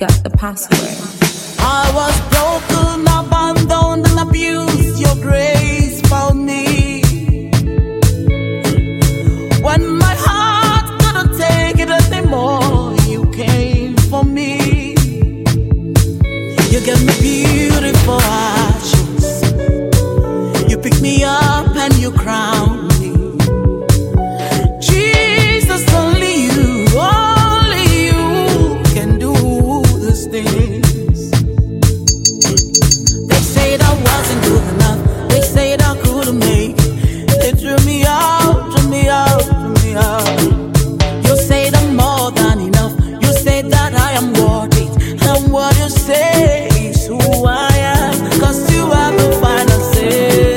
got the password. I was broken, abandoned, and abused. Your grace found me. When my heart couldn't take it anymore, you came for me. You gave me beautiful ashes. You picked me up and you crowned me. Jesus, only you can do these things. They said I wasn't good enough. They said I couldn't make it. They threw me out, threw me out, threw me out. You said I'm more than enough. You said that I am worth it. And what you say is who I am. 'Cause you have the final say.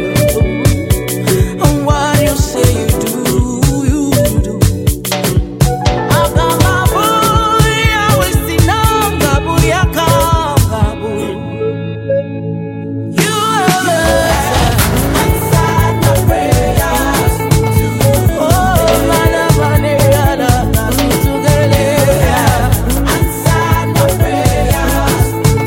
And what you say you do, you do. I've got my boy, I will see no gabu, ya gabu. You have answered my prayers. Oh, mana mana yada nalu tugele. Answered my prayers.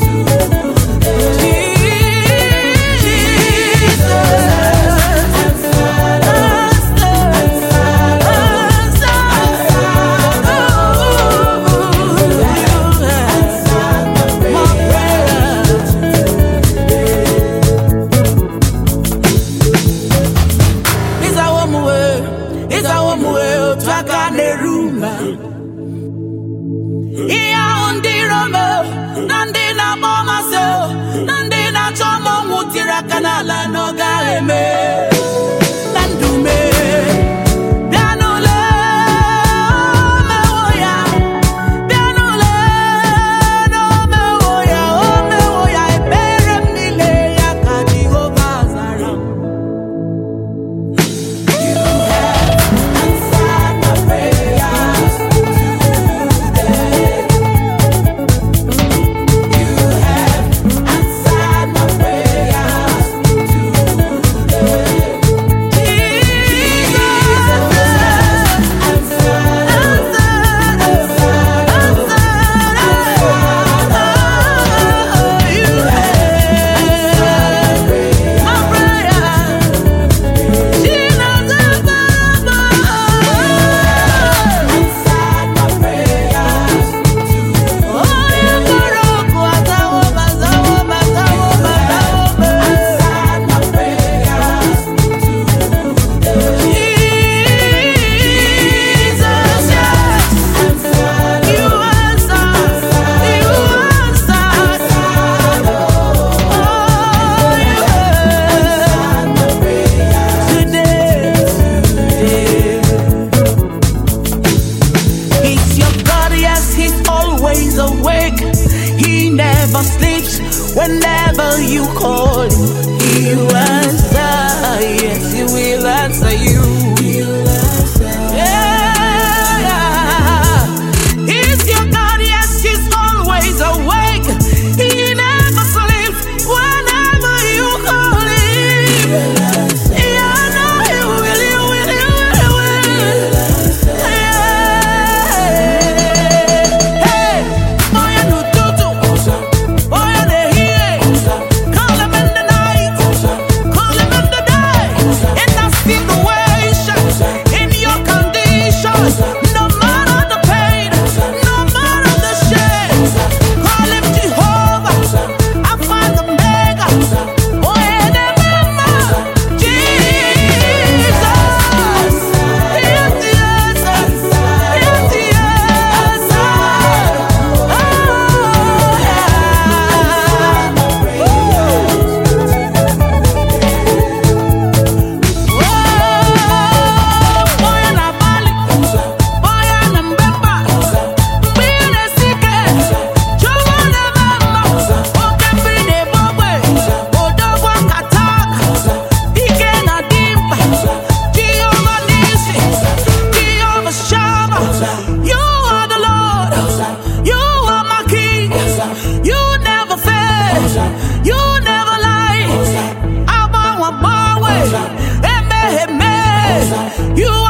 Kanala no galeme nandume bianule mewoya bianule no mewoya o mewoya ebere mile ya kadi ogazara. You have answered my prayers today. You have answered my prayers. Whenever you call him, he will answer. Yes, he will answer you. Yeah. He's your God, yes, he's always awake. He never sleeps. Whenever you call him, yeah, I know he will, he will, he will, he will. Hey, boy, I know tutu. Boy, I know he. Call him in the night, call him in the day. In that situation, in your condition, no matter the pain, no matter the shame, call him Jehovah. I find the mega. Oh, and the mama, Jesus. Yes, yes, yes, yes. Oh, yeah. You are the Lord, you are my King, you never fail, you never lie. You